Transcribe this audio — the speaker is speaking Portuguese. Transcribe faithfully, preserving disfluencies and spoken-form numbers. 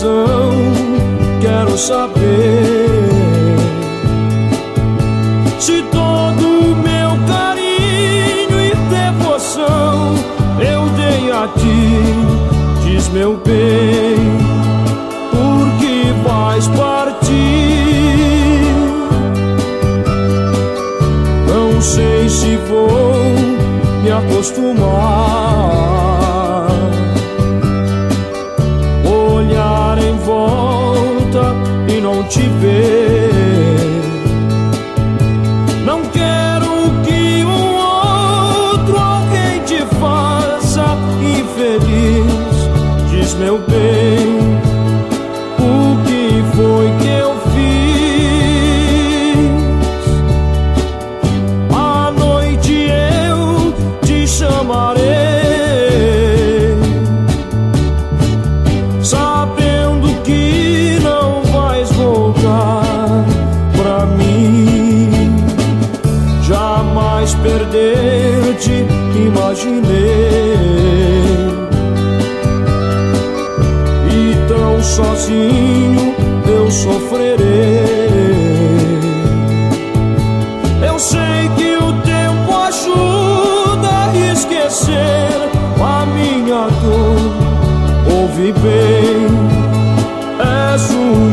razão, quero saber se todo meu carinho e devoção eu dei a ti. Diz, meu bem, por que vais partir? Não sei se vou me acostumar, olhar em volta e não te ver. Não quero que um outro alguém te faça infeliz. Diz, meu bem, o que foi que eu fiz? À noite eu te chamarei, sabendo que não vais voltar pra mim. Jamais perder-te imaginei, e tão sozinho eu sofrerei. Eu sei que o tempo ajuda a esquecer a minha dor. Ouve bem, és um